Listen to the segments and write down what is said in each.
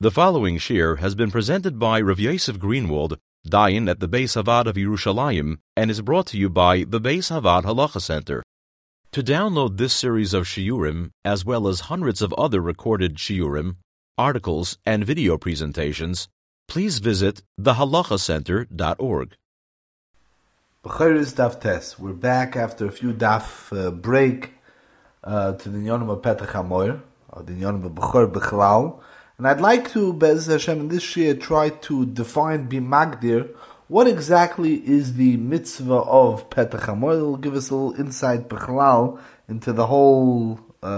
The following shir has been presented by Rav Yosef Greenwald, Dayan at the Beis Havad of Yerushalayim, and is brought to you by the Beis Havad Halacha Center. To download this series of shiurim, as well as hundreds of other recorded shiurim, articles, and video presentations, please visit thehalachacenter.org. B'chayris Daf Tes. We're back after a few daf break to the Inyanim of Petach HaMoyer, or the Inyanim of B'chor B'chlal. And I'd like to, Be'ez Hashem, in this year, try to define B'magdir, what exactly is the mitzvah of Petach HaMoyer. It will give us a little insight, B'chlal, into the whole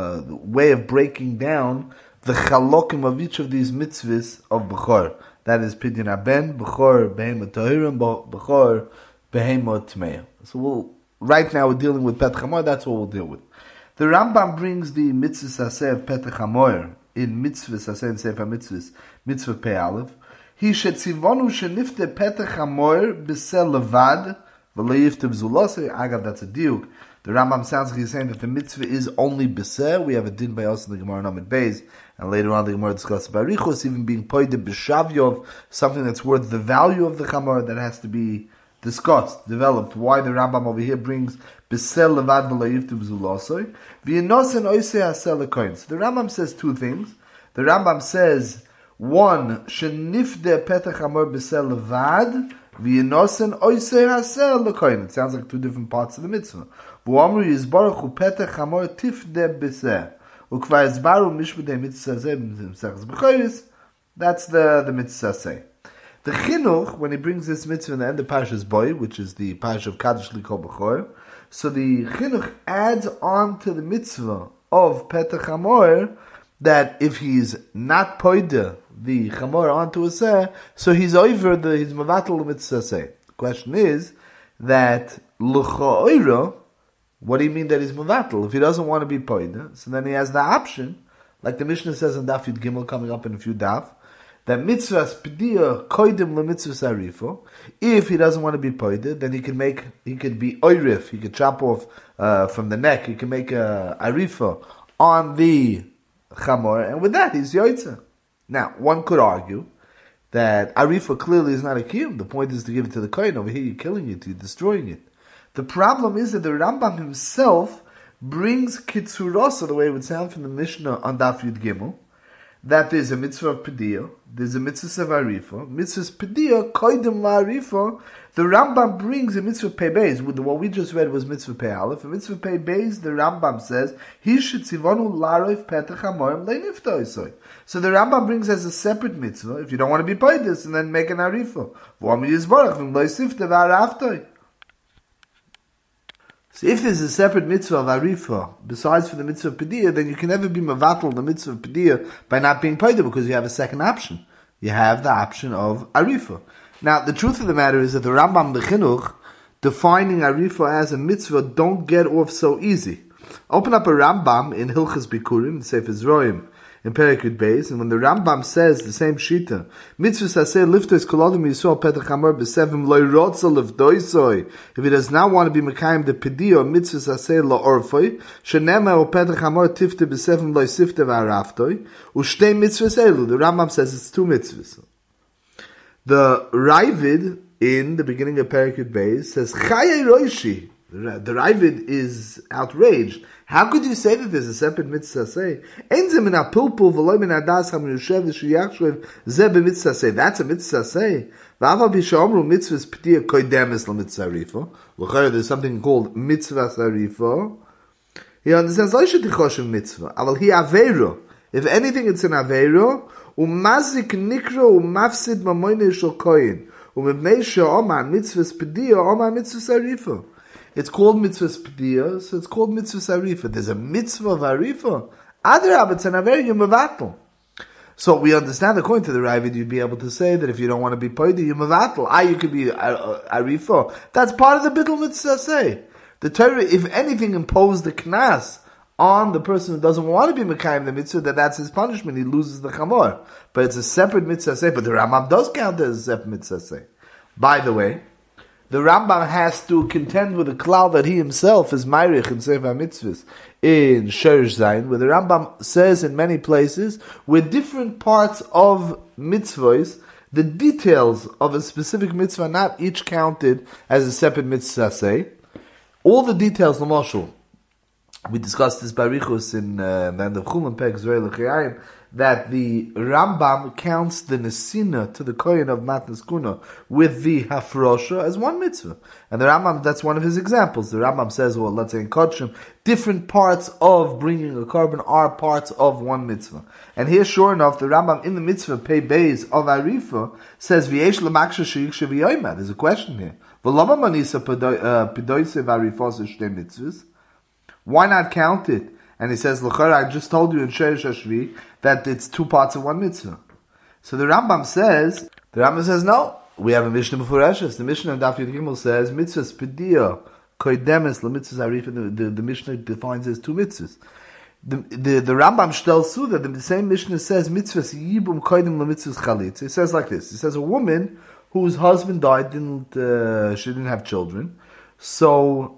way of breaking down the chalokim of each of these mitzvahs of B'chor. That is Pidyon HaBen, B'chor Behemot Tahirim, B'chor Behemot Tmeya. So right now we're dealing with Petach HaMoyer, that's what we'll deal with. The Rambam brings the mitzvah saseh of Petach HaMoyer in mitzvah saseh and sefer mitzvahs, mitzvah Pei Aleph. He shetzivonu shenifte Petach HaMoyer b'seh levad v'leifte b'zuloseh. Agav, that's a diuk. The Rambam sounds like he's saying that the mitzvah is only b'seh. We have a din by us in the Gemara Namid Beis, and later on the Gemara discusses barichos, even being poided b'shavyov, something that's worth the value of the chamor that has to be discussed, developed. Why the Rambam over here brings B'sel levad v'layivtu b'zulosoi v'yinosen oisei hasel lekoyin. So the Rambam says two things. The Rambam says, one, shenifde petach hamor b'sel levad v'yinosen oisei hasel lekoyin. It sounds like two different parts of the mitzvah. V'omru yizbarach hu petach hamor tifde b'seh ukvar yizbaru mishbudei mitzvah zeh b'msechas b'choyis. That's the mitzvah say. The Chinuch, when he brings this mitzvah in the end of Parshas Boy, which is the Parsha of Kaddish Likol B'chor, so the Chinuch adds on to the mitzvah of Petach HaMoyer that if he's not poida the Chamor onto a seh, so he's over he's mavatal the mitzvah seh. The question is that l'cha'oira, what do you mean that he's mavatal? If he doesn't want to be poida, so then he has the option, like the Mishnah says in Daf Yud Gimel coming up in a few daf, that mitzvahs p'diyah koidim lemitzvahs arifo. If he doesn't want to be poided, then he could be oirif, he could chop off from the neck, he can make a arifo on the chamor, and with that he's yoitza. Now, one could argue that arifo clearly is not a kiyum. The point is to give it to the kohen. Over here you're killing it, you're destroying it. The problem is that the Rambam himself brings kitzurosa, the way it would sound from the Mishnah on Daf Yud Gimel, that there's a mitzvah of Pediyah, there's a mitzvah of Arifah, mitzvah's Pediyah, Koidim LaArifah. The Rambam brings a mitzvah Pei Beis. What we just read was mitzvah Pei Aleph. A mitzvah Pei Beis, the Rambam says, He should tzivonu laroif petach hamorim leinifta isoi. So the Rambam brings as a separate mitzvah, if you don't want to be Poidus, and then make an Arifah. V'om yizborach v'm lo yisifte v'araftoi. So if there's a separate mitzvah of Arifah, besides for the mitzvah of Pediyah, then you can never be mavatal the mitzvah of Pediyah by not being Poida, because you have a second option. You have the option of Arifah. Now, the truth of the matter is that the Rambam, the Chinuch, defining Arifah as a mitzvah, don't get off so easy. Open up a Rambam in Hilchas Bikurim, the Sefer Zroim, in Perikut Beis, and when the Rambam says the same shita, mitzvah saseh liftois kolodim yisrael petach hamor b'sevim loy rotza liftoisoi. If he does not want to be mekayim the pediyo mitzvah saseh lo orfoi, shenema o petach hamor tifte b'sevim loy sifte v'araftoi, ushtei mitzvahs elu. The Rambam says it's two mitzvahs. The Ravid in the beginning of Perikut Beis says chayei roishi. The Ravid is outraged. How could you say that there's a separate mitzvah say? That's a mitzvah say. There's something called mitzvah sarifo. He understands mitzvah. If anything, it's an avero. Umazik nikro umafsid mamoyne shel koyin. Umevnei Omar mitzvah p'diya Omar mitzvah sarifo. It's called mitzvah Pediyah, so it's called mitzvah Arifah. There's a mitzvah of Arifah. Adrab, it's an Aver Yumavatal. So we understand, according to the Ravid, you'd be able to say that if you don't want to be Poidi, Yumavatal. You could be Arifah. That's part of the Bidl mitzvah say. The Torah, if anything, imposed the knas on the person who doesn't want to be Mekayim the mitzvah, that's his punishment. He loses the chamor. But it's a separate mitzvah say. But the Rambam does count as a separate mitzvah say. By the way, the Rambam has to contend with the klal that he himself is Meirich in Sefer HaMitzvahs in Sherish Zayin, where the Rambam says in many places, where different parts of mitzvahs, the details of a specific mitzvah, not each counted as a separate mitzvah, say. All the details, l'mashal, we discussed this barichus in the end of Chulin Pek Zrei L'Chayim, that the Rambam counts the Nesina to the Kohen of Matnas Kuna with the Hafrosha as one mitzvah. And the Rambam, that's one of his examples. The Rambam says, well, let's say in Kodshim, different parts of bringing a carbon are parts of one mitzvah. And here, sure enough, the Rambam in the mitzvah, Pei Beis of Arifa, says, V'yesh l'maksha sheyiksha v'yoyma. There's a question here. V'lama manisa pidoise v'arifos shtei mitzvahs. Why not count it? And he says, L'chara, I just told you in Sherish Hashvi that it's two parts of one mitzvah. So the Rambam says, no. We have a Mishnah before Eshes. The Mishnah in Daf Yud Gimel says, mitzvahs pediya koidemes l'mitzvahs arifah. The Mishnah defines as two mitzvahs. The Rambam shtel suda, the same Mishnah says, mitzvahs yibum koidem l'mitzvahs chalitz. It says like this. It says, a woman whose husband died, she didn't have children. So,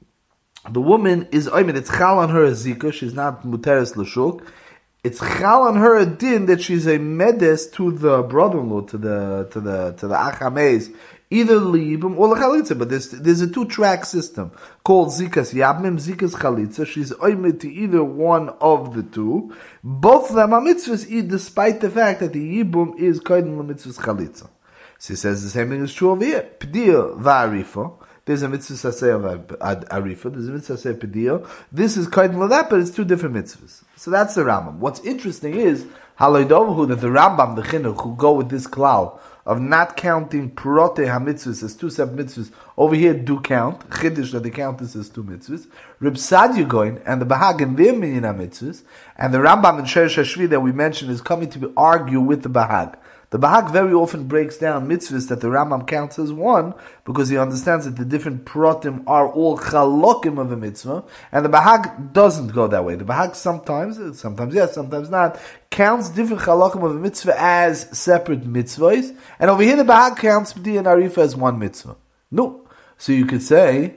the woman is, it's chal on her a zika, she's not muteres l'shuk. It's chal on her a din that she's a medes to the brother-in-law, to the achamez, either liibim or l'chalitza. But there's a two-track system called zikas yabmim, zikas chalitza. She's oimed to either one of the two. Both of them are mitzvahs, despite the fact that the yibum is koydem l'mitzvahs chalitza. So he says the same thing is true over here. P'dir va'arifa. There's a mitzvah saseh of arifa. There's a mitzvah saseh p'dir. This is koydem l'dat, but it's two different mitzvahs. So that's the Rambam. What's interesting is haloidovahu that the Rambam, the Chinuch, who go with this klal of not counting prote hamitzvahs as two separate mitzvahs, over here do count. Chiddush that they count this as two mitzvahs. Reb Sadia going and the Bahag and their minyan mitzvahs, and the Rambam in Sherish Hashvi that we mentioned is coming to argue with the Bahag. The Bahag very often breaks down mitzvahs that the Rambam counts as one, because he understands that the different protim are all chalokim of a mitzvah, and the Bahag doesn't go that way. The Bahag sometimes yes, sometimes not, counts different chalokim of a mitzvah as separate mitzvahs, and over here the Bahag counts B'di and Arifa as one mitzvah. No. So you could say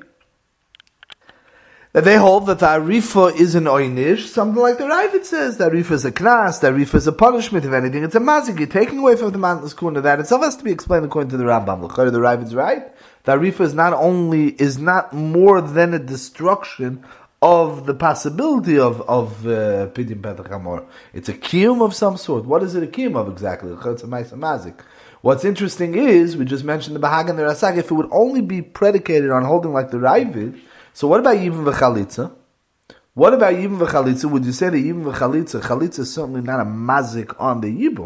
that they hold that the Arifa is an oynish, something like the Ravid says. The Arifa is a knas, the Arifa is a punishment, if anything. It's a mazik. You're taking away from the Matnas Kuna. That itself has to be explained according to the Rambam. The Ravid's right. The Arifa is not more than a destruction of the possibility of Pidyon Petach Hamor. It's a kiyum of some sort. What is it a kiyum of exactly? It's a mazik. What's interesting is, we just mentioned the Bahag and the Rasag, if it would only be predicated on holding like the Ravid, so what about Yibum v'chalitza? What about Yibum v'chalitza? Would you say that Yibum v'chalitza, chalitza is certainly not a mazik on the Yibum?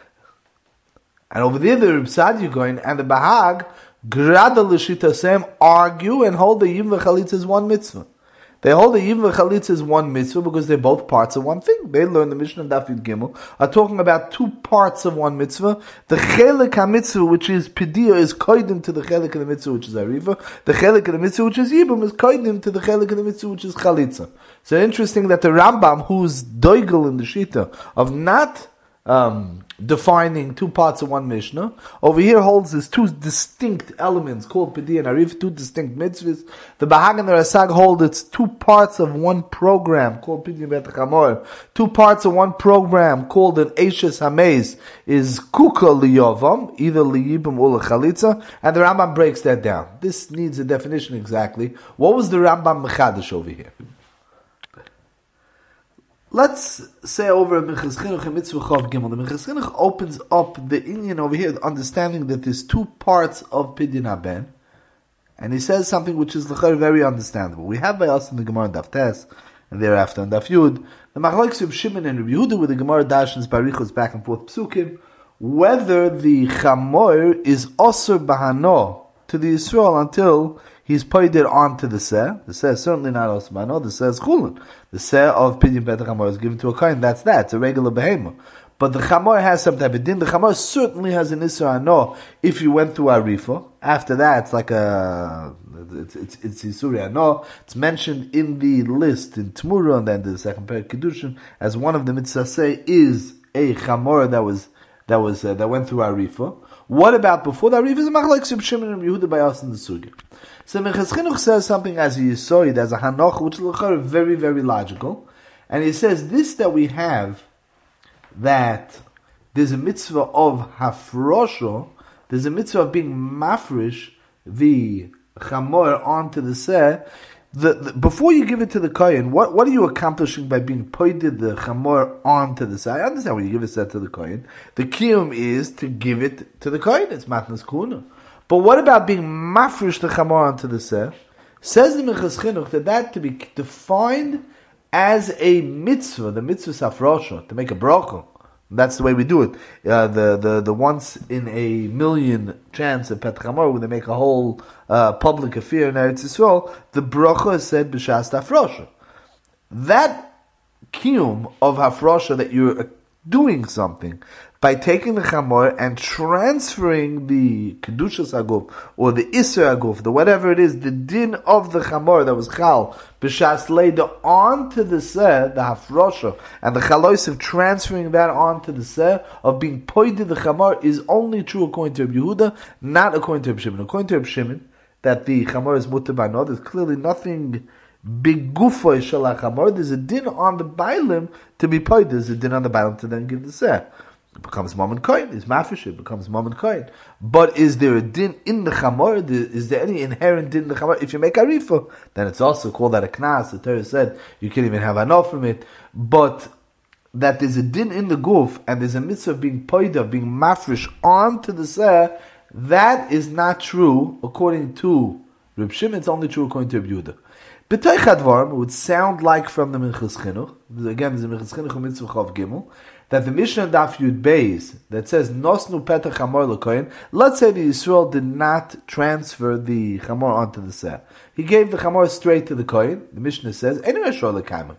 And over there, the Reb Sadia going and the Bahag, Grada l'shita sem, argue and hold the Yibum v'chalitza as one mitzvah. They hold the Yibum v'chalitza as one mitzvah because they're both parts of one thing. They learn the Mishnah Daf Yud Gimel are talking about two parts of one mitzvah. The chelik ha-mitzvah, which is pidiyah, is koidim to the chelik of the mitzvah, which is ariva. The chelik of the mitzvah, which is yibum, is koidim to the chelik of the mitzvah, which is chalitza. So interesting that the Rambam, who's doigel in the shita of not defining two parts of one Mishnah, over here holds these two distinct elements called Pidiyah and Arif, two distinct mitzvahs. The Bahag and the Rasag hold it's two parts of one program called Pidiyah Petach Hamor. Two parts of one program called an Eishes Hamez is Kuka Liyovam, either Liyibim or Chalitza, and the Rambam breaks that down. This needs a definition exactly. What was the Rambam Mechadish over here? Let's say over Minchas Chinuch and Mitzvah Chav Gimel. The Minchas Chinuch opens up the Inyan over here, understanding that there's two parts of Pidyon Haben, and he says something which is very understandable. We have by us in the Gemara Daf Tes, and thereafter in Daf Yud, the Machlokes of Shimon and Rabbi Yehuda with the Gemara Dashens Barichos back and forth Psukim, whether the Chamor is Osir Bahano to the Yisrael until he's paid it on to the Seh. The Seh is certainly not Osir Bahano, the Seh is Chulun. The Seh of Pidyon Petach Hamor is given to a kohen. That's that. It's a regular behemoth. But the Chamor has some type of din. The Chamor certainly has an Isra Ano if you went through Arifa. After that, it's like it's Isuri Ano. It's mentioned in the list in Tmura and then the second parak Kiddushin as one of the mitzvah say is a Chamor that was that went through Arifa. What about before the Arifa? Is a machlokes of Shimon and Yehuda by us in the sugya. So Minchas Chinuch says something as a yisoid, as a hanoch, which is very, very logical. And he says this, that we have, that there's a mitzvah of hafrosho, there's a mitzvah of being mafresh the chamor onto the seh. Before you give it to the kohen, what are you accomplishing by being poided the chamor onto the seh? I understand when you give a seh to the kohen. The kiyum is to give it to the kohen. It's matnas kuna. But what about being mafresh the chamor onto the seh? Says the Minchas Chinuch that to be defined as a mitzvah, the mitzvah safrosha, to make a bracha. That's the way we do it. The once in a million chance of Petach Hamor, when they make a whole public affair in Eretz Yisrael, the bracha is said b'shas hafrosha. That kiyum of hafrosha, that you're doing something by taking the chamor and transferring the kedushas aguf or the iser aguf, the whatever it is, the din of the chamor that was chal b'shas leida onto the seh, the hafrosha, and the chalois of transferring that onto the seh of being poided the chamor is only true according to Rabbi Yehuda, not according to Rabbi Shimon. According to Rabbi Shimon, that the chamor is mutter by no, there's clearly nothing bigufoy shalach chamor. There's a din on the bailim to be poided. There's a din on the bailim to then give the seh. It becomes mom and kohen. It's mafish. It becomes mom and kohen. But is there a din in the chamor? Is there any inherent din in the chamor? If you make arifa, then it's also called that a knas. The Torah said you can't even have enough from it. But that there's a din in the guf and there's a mitzvah of being poida, being mafresh onto the seh, that is not true according to Reb Shimon. It's only true according to Reb Yehuda. B'toich hadvarim, it would sound like from the Minchas Chinuch, again, the Minchas Chinuch mitzvah chav gimel, that the Mishnah Daf Yud Beis that says Nosnu Petach Chamor LeKohen. Let's say the Yisrael did not transfer the Chamor onto the seh. He gave the Chamor straight to the Kohen. The Mishnah says anyway Shor LeKaimer.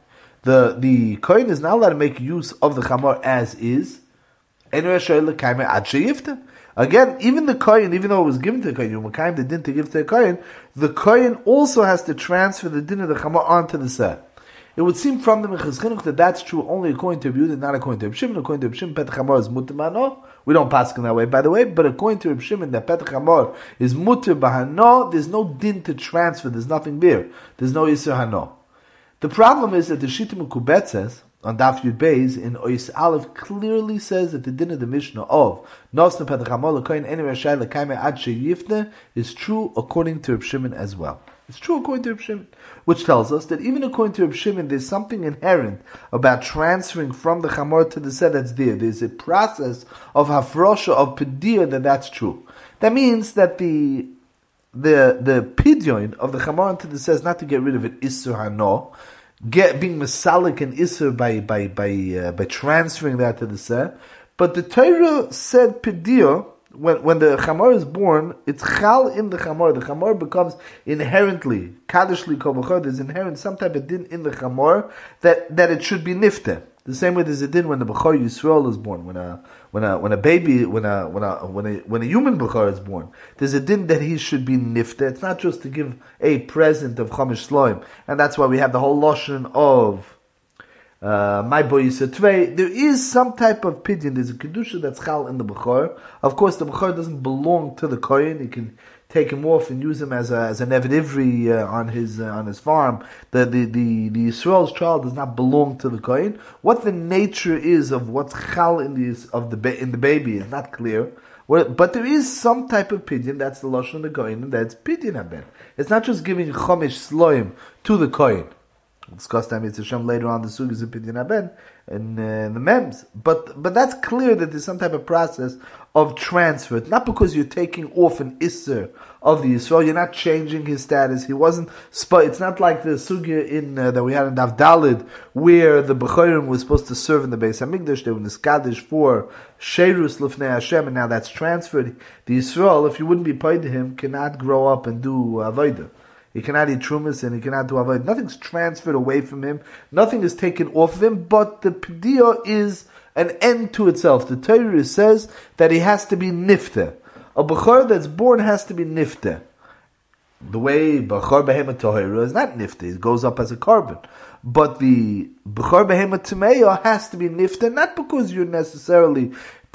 The Kohen is not allowed to make use of the Chamor as is. Anyway Shor LeKaimer Ad Sheyifta. Again, even the Kohen, even though it was given to the Kohen, you Makayim the din to give to the Kohen also has to transfer the din of the Chamor onto the seh. It would seem from the Minchas Chinuch that that's true only according to Reb Yehuda, not according to Reb Shimon. According to Reb Shimon, Petach Hamor is mutter b'hano. We don't pass in that way, by the way. But according to Reb Shimon, that Petach Hamor is mutter b'hano. There's no din to transfer. There's nothing there. There's no iser hano. The problem is that the Shita Mekubet says on Daf Yud Beis in Ois Aleph clearly says that the din of the Mishnah of Nosnu Petach Hamor l'Kohen Eni Rashai l'Kaimeh Ad Sheyifne is true according to Reb Shimon as well. It's true according to Reb Shimon, which tells us that even according to Reb Shimon, there's something inherent about transferring from the chamor to the seh that's there. There's a process of hafrosha, of pedir, that's true. That means that the pidyon of the chamor to the seh is not to get rid of it isur hano, being masalik and isur by transferring that to the seh. But the Torah said pedir. When the chamor is born, it's chal in the chamor. The chamor becomes inherently kadishli kol b'chor. There's inherent some type of din in the chamor that it should be nifte. The same way there's a din when the b'chor Yisrael is born. When a human b'chor is born, there's a din that he should be nifte. It's not just to give a present of chomish sloim, and that's why we have the whole lotion of my boy Yisrael. There is some type of pidyon. There's a kedusha that's chal in the b'chor. Of course, the b'chor doesn't belong to the kohen. You can take him off and use him as an Eved Ivri on his farm. The Yisrael's child does not belong to the kohen. What the nature is of what's chal in the baby is not clear. But there is some type of pidyon. That's the lashon of the kohen, and that's pidyon haben. It's not just giving chomish sloim to the kohen. We'll discuss that Mitzvah Hashem later on, the Sugas of Pidyon Haben and the Mems. But that's clear that there's some type of process of transfer. It's not because you're taking off an Isser of the Yisrael, you're not changing his status. He wasn't, it's not like the Sugya that we had in Daf Dalid, where the B'chorim was supposed to serve in the Beis HaMikdash, they were niskadish for Sheirus Lufnei Hashem, and now that's transferred. The Yisrael, if you wouldn't be paid to him, cannot grow up and do Avodah. He cannot eat trumas and he cannot do avodah. Nothing's transferred away from him. Nothing is taken off of him. But the pediah is an end to itself. The Torah says that he has to be nifte. A b'chor that's born has to be nifte. The way b'chor behema tohira is not nifte. It goes up as a carbon. But the b'chor behema tameya has to be nifte, not because you're necessarily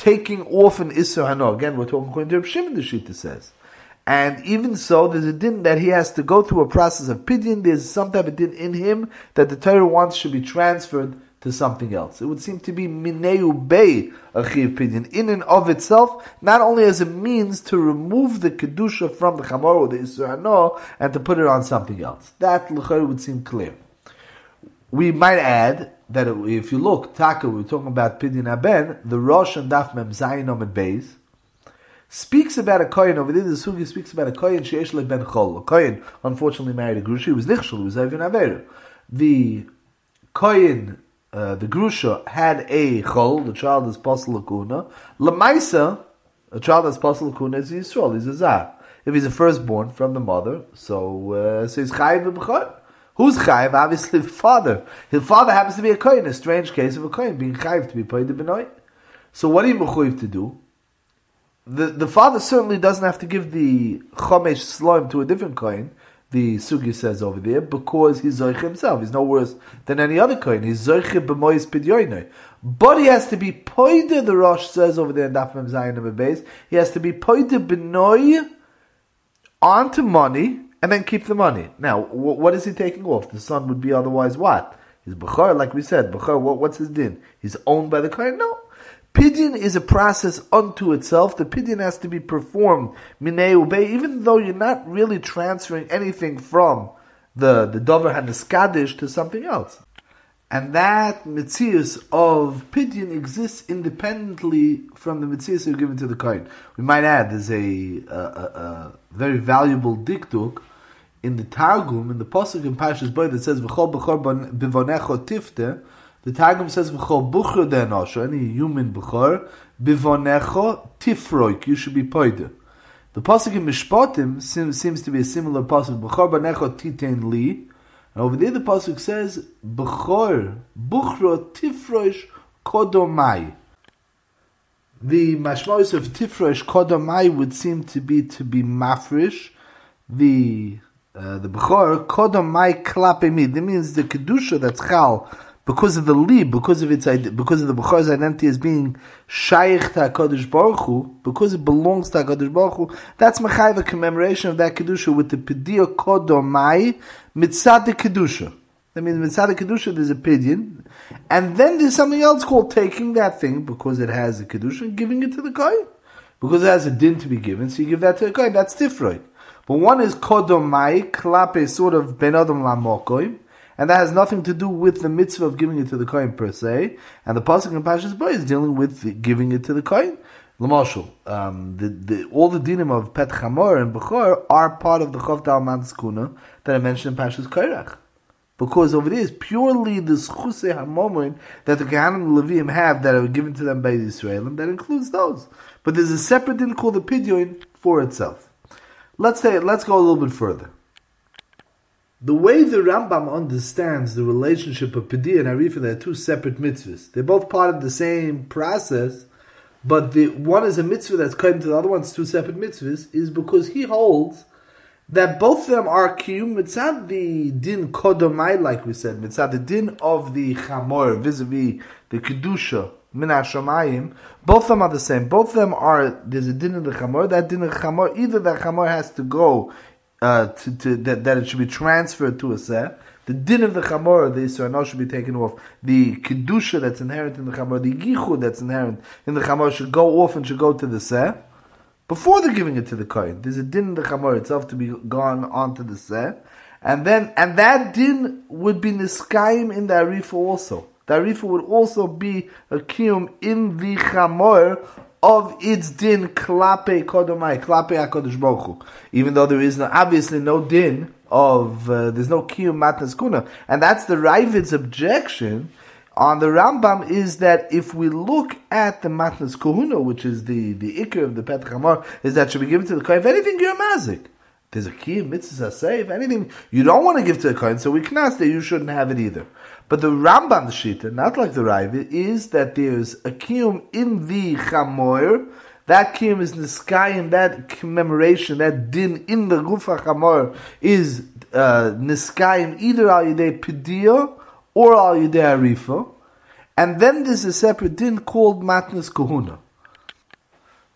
taking off an Isser Hano. Again, we're talking according to Reb Shimon, the Shita says. And even so, there's a din that he has to go through a process of pidyon. There's some type of din in him that the Torah wants should be transferred to something else. It would seem to be mineu bei a chiv pidyon in and of itself, not only as a means to remove the kedusha from the chamor or the Isser Hano and to put it on something else. That l'chayr would seem clear. We might add that if you look, Taka, we're talking about pidyon haben, the Rosh and Daf Mem Zayin Omid Beis speaks about a kohen over there. The Sugi speaks about a kohen sheyesh le ben chol. A kohen unfortunately married a grusha. He was nichshel. He was avin averu. The kohen, the grusha, had a chol. The child is posel l'kuna. Lemaisa, a child that's posel l'kuna is Yisrael. He's a zar. If he's a firstborn from the mother, so he's chayiv b'chor. Who's chayiv? Obviously the father. His father happens to be a kohen. A strange case of a kohen being chayiv to be paid the benoit. So what are you mechuyev to do? The father certainly doesn't have to give the chomesh sloim to a different kohen, the Sugi says over there, because he's zoich himself. He's no worse than any other kohen. He's zoich b'mois pidyoinoi. But he has to be poide, the Rosh says over there in Daf Mem Zayin Amid Beis, he has to be poide b'noi onto money, and then keep the money. Now, what is he taking off? The son would be otherwise what? He's b'chor, like we said. B'chor, what's his din? He's owned by the kohen? No. Pidyon is a process unto itself. The pidyon has to be performed minei ubei, even though you're not really transferring anything from the dover haneskadish to something else. And that mitzias of pidyon exists independently from the mitzias you're given to the kohen. We might add, there's a very valuable diktuk in the Targum, in the Pasuk in Parshas Bo that says, V'chol b'chor bivonecho tifte. The Targum says, V'chol buchor de'enosho, any human buchor, bivonecho tifroik, you should be poide. The Pasuk in Mishpatim seems to be a similar Pasuk, B'chor b'necho titein li, and over there the Pasuk says, B'chor, buchro tifroish kodomai. The mashmos of tifroish kodomai would seem to be mafresh, the B'chor, kodomai klape mi, that means the kedusha that's chal, because of the li, because of the B'chor's identity as being shaykh to HaKadosh Baruch Hu, because it belongs to HaKadosh Baruch Hu, that's Machai, the commemoration of that Kedusha with the Pediya Kodomai Mitzad the Kedusha. That means Mitzad the Kedusha, there's a pidyon, and then there's something else called taking that thing, because it has a Kedusha, and giving it to the Kohen. Because it has a din to be given, so you give that to the Kohen, that's Tifroi. But one is Kodomai, Klape, sort of Ben Adam Lamokoim, and that has nothing to do with the mitzvah of giving it to the kohen per se. And the pasuk in Parshas Bo is dealing with giving it to the kohen. L'mashal, all the dinim of Pet Chamor and Bechor are part of the Chov Dal Manskuna that I mentioned in Parshas Korach. Because over there is purely the Schusei HaMomin that the Kohanim and the Leviim have that are given to them by the Israelim, that includes those. But there's a separate din called the Pidyon for itself. Let's go a little bit further. The way the Rambam understands the relationship of Pidyon and Arifah, they're two separate mitzvahs. They're both part of the same process, but the one is a mitzvah that's connected to the other one's two separate mitzvahs, is because he holds that both of them are kiyum mitzad the din kodomai, like we said, mitzad the din of the chamor vis-a-vis the kedusha min hashamayim. Both of them are the same. Both of them are, there's a din of the chamor. That din of the chamor, either the chamor has to go that it should be transferred to a seh. The din of the chamor, the Yisrael should be taken off. The kedusha that's inherent in the chamor, the yichud that's inherent in the chamor should go off and should go to the seh before they're giving it to the kohen. There's a din in the chamor itself to be gone on to the seh, and that din would be niskayim in the arifah also. The arifah would also be a kiyum in the chamor of its din klape kodomai, klape HaKadosh Baruch Hu. Even though there is obviously no din of, there's no kiyum matnas kuna. And that's the Ravid's objection on the Rambam, is that if we look at the matnas kohuna, which is the ikar of the Pet Chamor, is that should be given to the kohen. If anything, you're mazik. There's a kiyum mitzvah say, if anything, you don't want to give to the kohen, so we can ask that you shouldn't have it either. But the Rambam Shita, not like the Ravid, is that there's a kiyum in the chamor. That kiyum is niskayim, that commemoration, that din in the gufa chamor is niskayim either al yidei pidiyah or al yidei arifa. And then there's a separate din called matnas kohuna.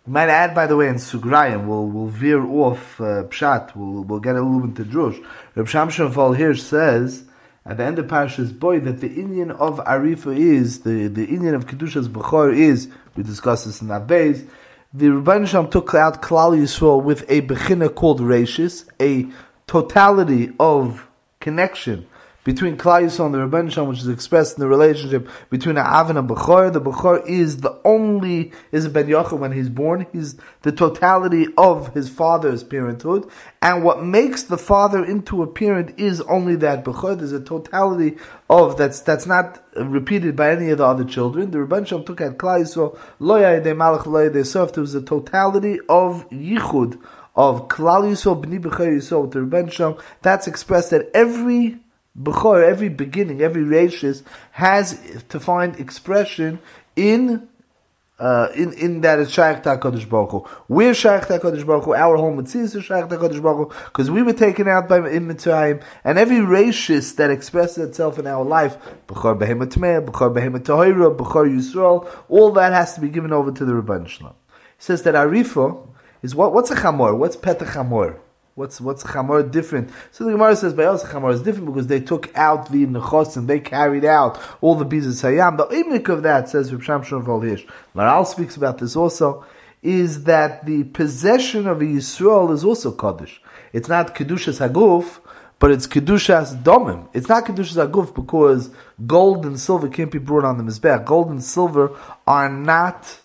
Might add, by the way, in Sugrayim, we'll veer off Pshat, we'll get a little bit into Drush. Reb Shamshon Hirsch says, at the end of Parashas Boy, that the Inyan of Arifa is, the Inyan of Kedushas Bechor is, we discussed this in that base, the Rebbeinu Shalom took out Klal Yisrael with a Bechina called Reishis, a totality of connection between Klal Yisrael and the Rebbeinu Shalom, which is expressed in the relationship between Av and a Bechor. The Bechor is is a Ben Yochel when he's born. He's the totality of his father's parenthood. And what makes the father into a parent is only that Bechor. There's a totality of, that's not repeated by any of the other children. The Rebbeinu Shalom took at Klal Yisrael, Lo Yadei Malach Lo Yadei Sof. There was a totality of Yichud, of Klal Yisrael, B'ni Bechor Yisrael, with the Rebbeinu Shalom. That's expressed at every Bechor, every beginning, every Reishis has to find expression in that it's Shaykh HaKadosh Baruch Hu. We're Shaykh HaKadosh Baruch Hu. Our whole Mitzvah is Shaykh HaKadosh Baruch Hu, because we were taken out in Mitzrayim, and every Reishis that expresses itself in our life, Bechor Behemoth Tmeah, Bechor Behemoth Tahira, Bechor Yisrael, all that has to be given over to the Rebbeinu Shalom. He says that Arifa is what's a Chamor? What's Petach Chamor? What's Chamor different? So the Gemara says, by us, Chamor is different because they took out the Nechos and they carried out all the Bizas Hayam. The imik of that, says Reb Shamshon Hirsch, Maral speaks about this also, is that the possession of a Yisrael is also Kaddish. It's not Kedushas Haguf, but it's Kedushas Domim. It's not Kedushas Haguf because gold and silver can't be brought on the Mizbech. Gold and silver are not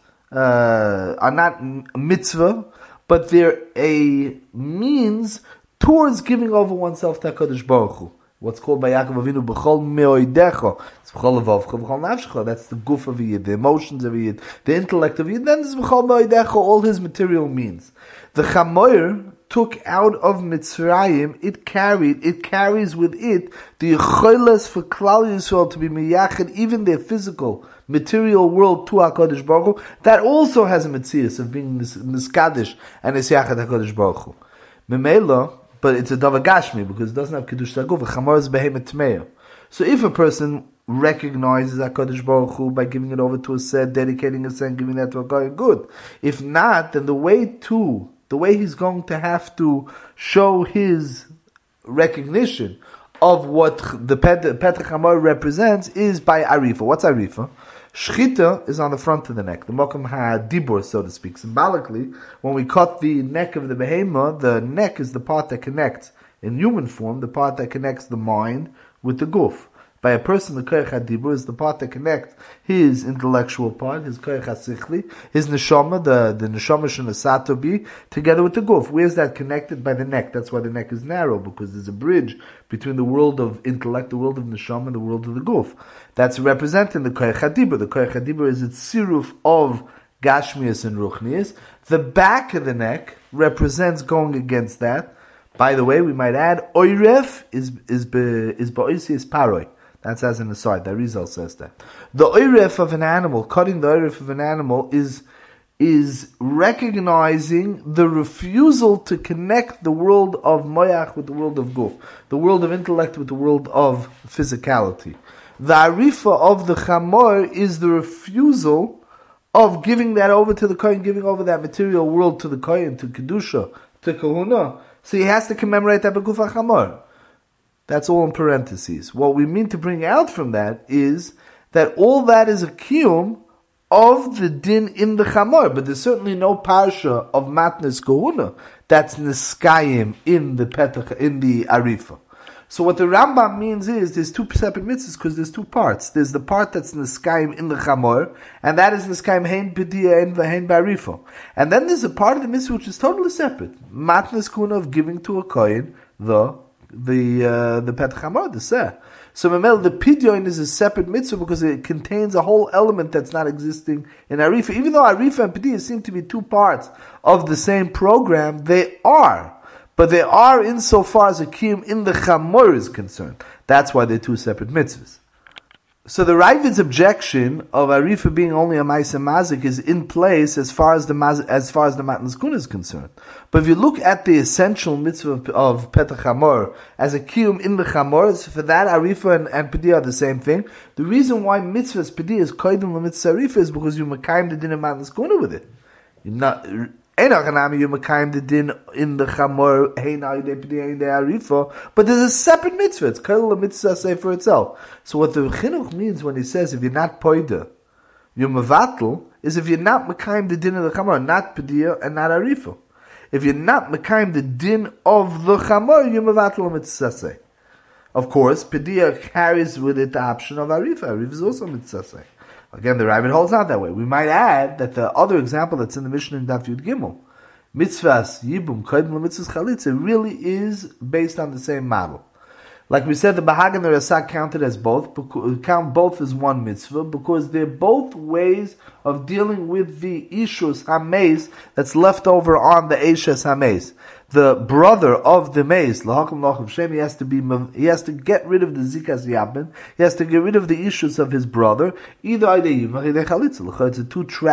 mitzvah, but they're a means towards giving over oneself to HaKadosh Baruch Hu. What's called by Yaakov Avinu, B'chol me'oidecho. It's B'chol levavcho, B'chol nafshecho. That's the guf of a Yid, the emotions of a Yid, the intellect of a Yid. Then there's B'chol me'oidecho, all his material means. The Chamoyer took out of Mitzrayim, it carries with it the choiles for Klal Yisrael to be miyachid, even their physical, material world to HaKadosh Baruch Hu. That also has a mitzvah of being niskadish and nisyachid HaKadosh Baruch Hu. Memela, but it's a davar gashmi because it doesn't have Kiddush Saguf. Chamor is behemoth tmeah. So if a person recognizes HaKadosh Baruch Hu by giving it over to a set, dedicating a set, giving that to a guy, good. If not, then the way he's going to have to show his recognition of what the Petach Hamor represents is by Arifa. What's Arifa? Shchita is on the front of the neck, the Mokum HaDibur, so to speak. Symbolically, when we cut the neck of the behemoth, the neck is the part that connects, in human form, the part that connects the mind with the guf. By a person, the Koyach HaDibur is the part that connects his intellectual part, his Koyach HaSichli, his Neshama, the Neshama Shanasato be, together with the Guf. Where's that connected? By the neck. That's why the neck is narrow, because there's a bridge between the world of intellect, the world of Neshama, and the world of the Guf. That's representing the Koyach HaDibur. The Koyach HaDibur is its siruf of Gashmias and Ruchnias. The back of the neck represents going against that. By the way, we might add, Oiref is Ba'oisi Paroi. That's as an aside. The Arizal says that. The oiref of an animal, cutting the oiref of an animal, is recognizing the refusal to connect the world of moyach with the world of guf, the world of intellect with the world of physicality. The arifa of the chamor is the refusal of giving that over to the kohen, giving over that material world to the kohen, to kedusha, to kahuna. So he has to commemorate that b'guf chamor. That's all in parentheses. What we mean to bring out from that is that all that is a kiyum of the din in the chamor, but there's certainly no parsha of matnes kohuna that's niskayim in the petach, in the arifa. So what the Rambam means is there's two separate mitzvahs because there's two parts. There's the part that's niskayim in the chamor, and that is niskayim hein b'diya and v'hein b'arifa. And then there's a part of the mitzvah which is totally separate. Matnes kohuna of giving to a kohen the Petach Hamor, the Seh. So Memel, the Pidyon is a separate mitzvah because it contains a whole element that's not existing in Arifa. Even though Arifa and Pidyon seem to be two parts of the same program, they are. But they are insofar as a kiyum in the Chamor is concerned. That's why they're two separate mitzvahs. So the Ravid's objection of Arifa being only a Maisa Mazik is in place as far as the Matnas Kun is concerned. But if you look at the essential mitzvah of Petach Hamor as a kiyum in the Chamor, so for that Arifa and Pedi are the same thing. The reason why mitzvahs Pedi is koydem l'mitzvah Arifa is because you makayim the din of Matnas Kun with it. You're not. You're Mekayim the din in the Chamor, but there's a separate mitzvah. It's Kol mitzvah say for itself. So what the Chinuch means when he says if you're not Poida, you're Mevatel, is if you're not Mekayim the din of the Chamor, not Pediyah and not Arifa. If you're not Mekayim the din of the Chamor, you're Mevatel mitzvah say. Of course, Pediyah carries with it the option of Arifa. Arifa is also mitzvah say. Again, the Rambam holds out that way. We might add that the other example that's in the Mishnah in Daf Yud Gimel, mitzvahs yibum kodim lemitzvahs chalitza, really is based on the same model. Like we said, the Bahag and the Rasak counted as both, count both as one mitzvah, because they're both ways of dealing with the ishus hameis that's left over on the eshes hameis. The brother of the mace, lahakam lachav shem, he has to get rid of the zikas yabin, he has to get rid of the issues of his brother, either chalitza. It's a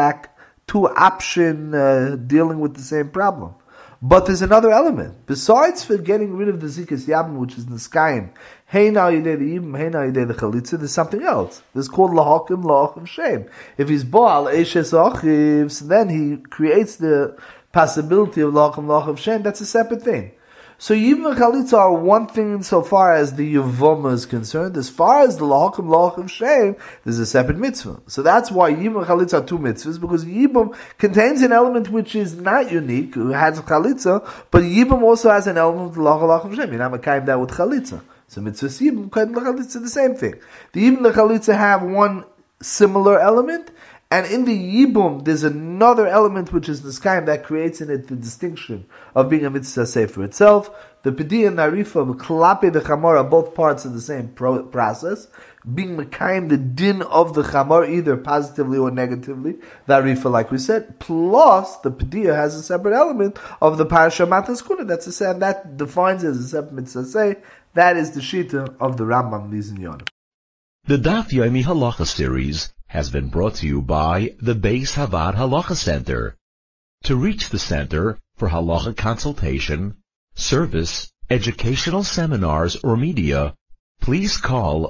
two option dealing with the same problem. But there's another element. Besides for getting rid of the zikas yabin, which is niskayim, hey now yidei the yibim, hey now yidei the chalitza, there's something else. This is called lahakam lachav shem. If he's baal eshes achiv, so then he creates the possibility of lachav shem. That's a separate thing. So yibum and chalitza are one thing insofar as the yavoma is concerned. As far as the lachav shem, there's a separate mitzvah. So that's why yibum and chalitza are two mitzvahs, because yibum contains an element which is not unique, who has chalitza, but yibum also has an element of lachav shem. You're not makayim that with chalitza. So mitzvah yibum, chalitza, the same thing. The yibum and the chalitza have one similar element, and in the Yibum, there's another element which is Niskayim that creates in it the distinction of being a mitzvah say for itself. The Pediyah and Arifa, the Klape, the Chamor are both parts of the same process. Being Mekayim, the din of the Chamor, either positively or negatively. The Arifa, like we said. Plus, the Pediyah has a separate element of the Parasha Matas Kuna. And that defines it as a separate mitzvah say. That is the Shita of the Rambam Nizin Yonah. The Daf Yomi Halacha series has been brought to you by the Beis Havad Halacha Center. To reach the center for halacha consultation, service, educational seminars, or media, please call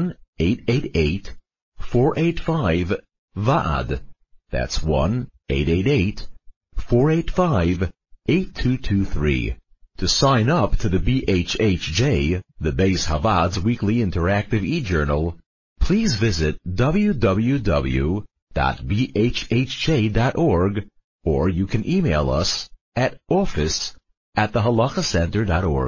1-888-485-VAAD. That's 1-888-485-8223. To sign up to the BHHJ, the Beis Havad's weekly interactive e-journal, please visit www.bhhj.org, or you can email us at office@thehalachacenter.org.